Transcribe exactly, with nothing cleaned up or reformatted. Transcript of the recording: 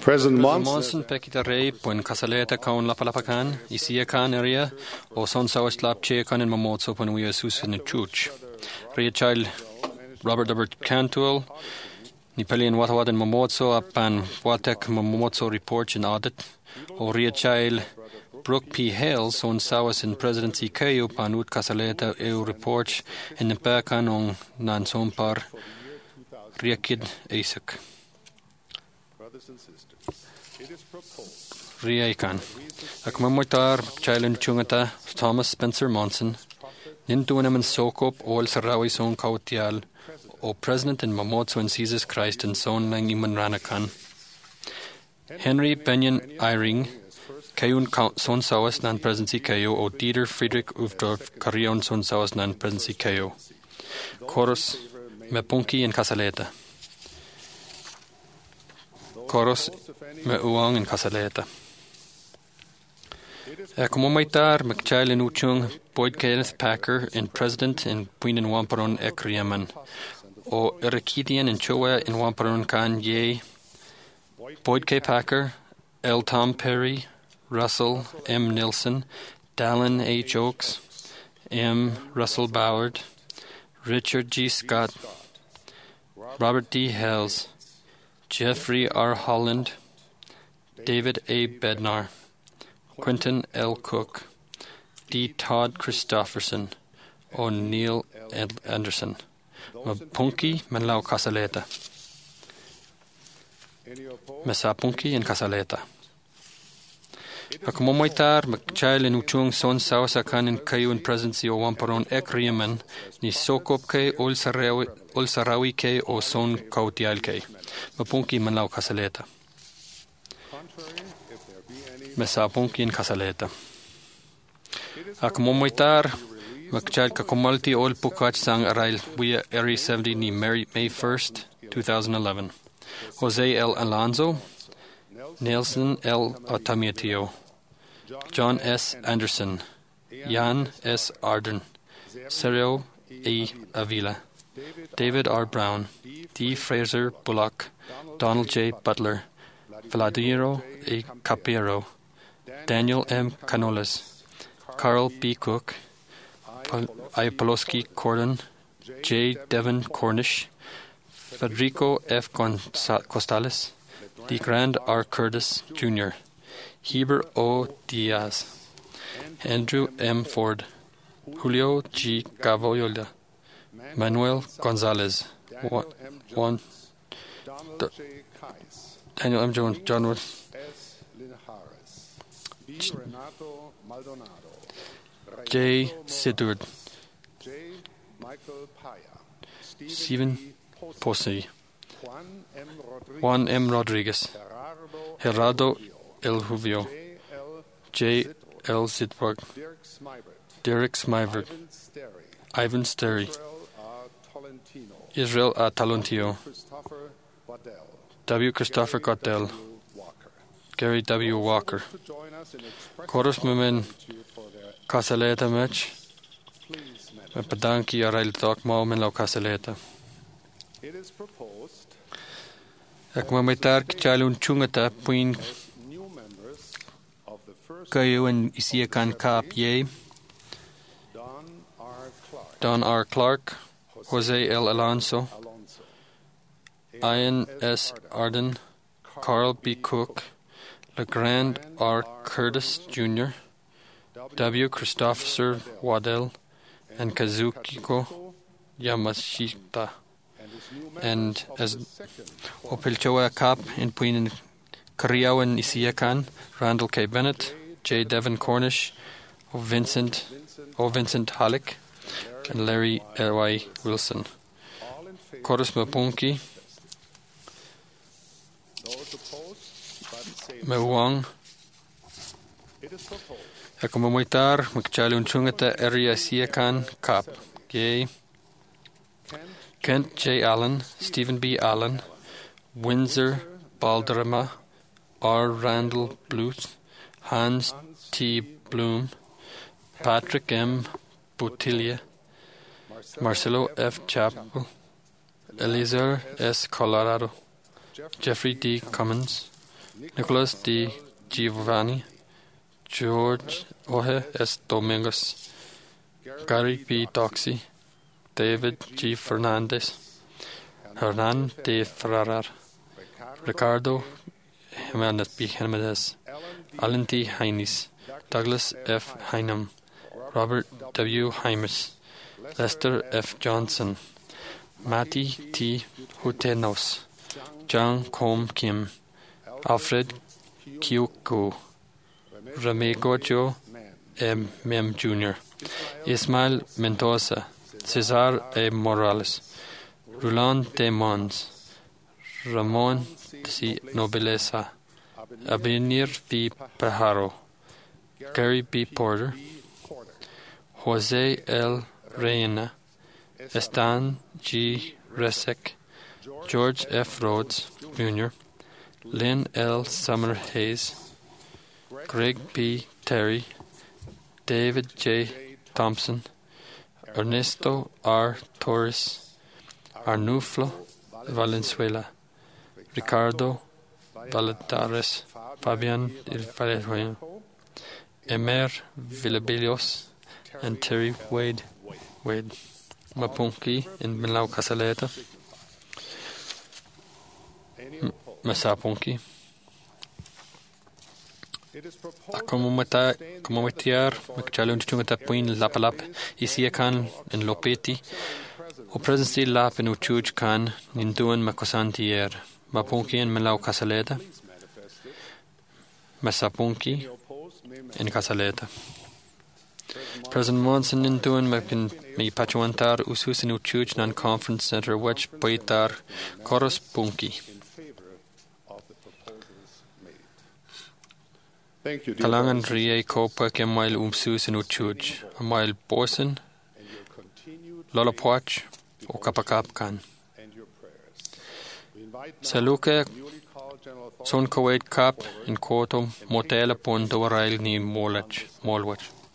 President Monson, Monson pekita rei pun kasaleta kaun lapalapakan, isia kan area, o son sawas lapche kan in mamotso pun we asus in the church. Ria child Robert W. Cantwell, Nipelian Watawad in mamotso apan watek mamotso report in audit, o ria child Brooke P. Hale son sawas in presidency kayo panut kasaleta eu report in the pakan on nan sompar riakid Isaac. Riaikan. Ak mamoitar chailen chungata Thomas Spencer Monson, ninduanam and sokop all sarawi son kautial, o president in mamotso in Jesus Christ and son lang iman ranakan. Henry Benyon Eyring, Kayun son sawas nan presidency kayo, o Dieter Friedrich Ufdorf Carrion son sawas nan presidency kayo. Chorus Mepunki and Casaleta. Chorus me uang in Casaleta. Ekomomaitar McChail in Uchung, Boyd Kenneth Packer in President in Queen in Wamparon Ekriaman, o Erikidian in Choa in Wamparon Kan Ye, Boyd K. Packer, L. Tom Perry, Russell M. Nilsson, Dallin H. Oakes, M. Russell Ballard, Richard G. Scott, Robert D. Hales, Jeffrey R. Holland, David A. Bednar, Quentin L. Cook, D. Todd Christofferson, O'Neill Anderson, Mapunki Menlau Casaleta, Mesapunki in Casaleta. Akamomoitar McChail in Uchung son sawasakan in kayo in presidency o wamparon ekriaman ni sokop kay ol sarawi ol sarawi kay o son kautial kay mapunki manlaw Casaleta. Mesapunki in Casaleta. Akamomoitar McChail kakomalti ol pukach sang arail buya eri seventy ni May first, twenty eleven. Jose L. Alonso, Nelson L. Otamiatio, John S. Anderson, Jan S. Arden, Sergio E. Avila, David R. Brown, D. Fraser Bullock, Donald J. Butler, Vladimiro A. Capiro, Daniel M. Canolas, Carl B. Cook, I. Poloski Cordon, J. Devon Cornish, Federico F. Costales, D. Grand R. Curtis, Junior, Heber O. Diaz, Andrew M. Ford, Julio G. Gavoyola, Manuel Gonzalez, Juan, Daniel M. Jones, John Wood, J. Sidward, Stephen Posey, Juan M. Rodriguez, Gerardo El Juvio, J. L. Zidberg, Derek Smivert, Ivan Sterry, Israel A. Talentio, W. Christopher Goddell, Gary W. Walker. Chorus Mumen Casaleta match. Padanki Arail Talk Moment Lau Casaleta. Akmamitar Kchalun Chungata Puin Kayu and Isiakan Kap Ye, Don R. Clark, Jose L. Alonso, Ian S. Arden, Carl B. Cook, LeGrand R. Curtis, Junior, W. Christopher Waddell, and Kazukiko Yamashita. And as Opilchoa Kap in Puin Kariao and Isiakan, Randall K. Bennett, J. Devon Cornish, O. Vincent, O. Vincent Halleck, and Larry L. Y. Wilson. Chorus Mapunki, Mewang, Akamomoitar, Mkchalun Chungata, Area Siakan, Kap, Gay, Kent J. Allen, Stephen B. Allen, Windsor Balderrama, R. Randall Bluth, Hans T. Bloom, Patrick M. Butilia, Marcelo F. Chappell, Eliezer S. Colorado, Jeffrey D. Cummins, Nicholas D. Giovanni, George Jorge S. Domingos, Gary B. Doxey, David G. Fernandez, Hernan de Ferrer, Ricardo Jimenez B. Jimenez, Alan D. Heines, Douglas F. Heinem, Robert W. Hymas, Lester F. Johnson, Matty T. Hutenos, John Com Kim, Alfred Kyoko, Ramego M. Mem Junior, Ismael Mendoza, Cesar A. Morales, Roland de Mons, Ramon C. Nobilesa, Abinir V. Pajaro, Gary B. Porter, Jose L. Reina, Estan G. Resek, George F. Rhodes, Junior, Lynn L. Summer Hayes, Greg B. Terry, David J. Thompson, Ernesto R. Torres, Arnulfo Valenzuela, Ricardo Valadares, Fabian Vallejo, Emer Villabilios, and Terry Wade. Wade. Mapunki in Milau Casaleta. Masapunki. Comunitaire, McChalun Chungata Puin Lapalap, Isiakan and Lopeti, O Presidency Lap in Uchuj Khan, Ninduan Makosantier, Mapunki and Milau Casaleta, Masapunki in Casaleta. President Monson Ninduan Makin Mi Pachuantar Ususin Uchuj Non Conference Center Wech Paitar Koros Punki. Kalangan Rie Kopa Kemail Umsus in Uchuj, a mile Borson, Lolapwach, or Kapakapkan. Saluke Son Kuwait Kap in Kotum, Motela Pon Dorail ni Molach, Molwach.